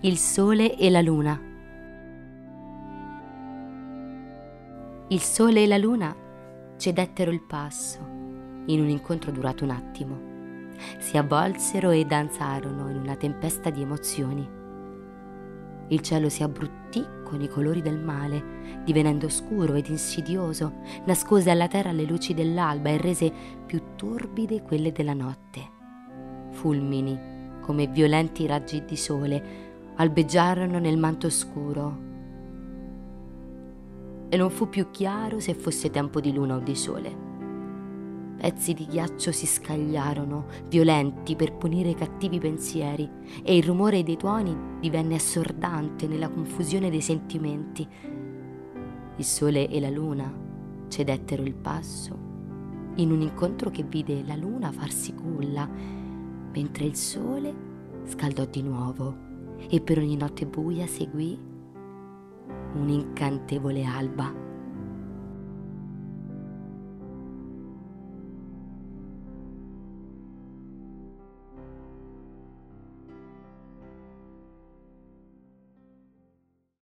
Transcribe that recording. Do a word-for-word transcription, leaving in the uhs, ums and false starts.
Il sole e la luna. Il sole e la luna cedettero il passo in un incontro durato un attimo. Si avvolsero e danzarono in una tempesta di emozioni. Il cielo si abbruttì con i colori del male, divenendo scuro ed insidioso, nascose alla terra le luci dell'alba e rese più torbide quelle della notte. Fulmini, come violenti raggi di sole, albeggiarono nel manto scuro e non fu più chiaro se fosse tempo di luna o di sole. Pezzi di ghiaccio si scagliarono, violenti per punire i cattivi pensieri, e il rumore dei tuoni divenne assordante nella confusione dei sentimenti. Il sole e la luna cedettero il passo in un incontro che vide la luna farsi culla, mentre il sole scaldò di nuovo e per ogni notte buia seguì un'incantevole alba.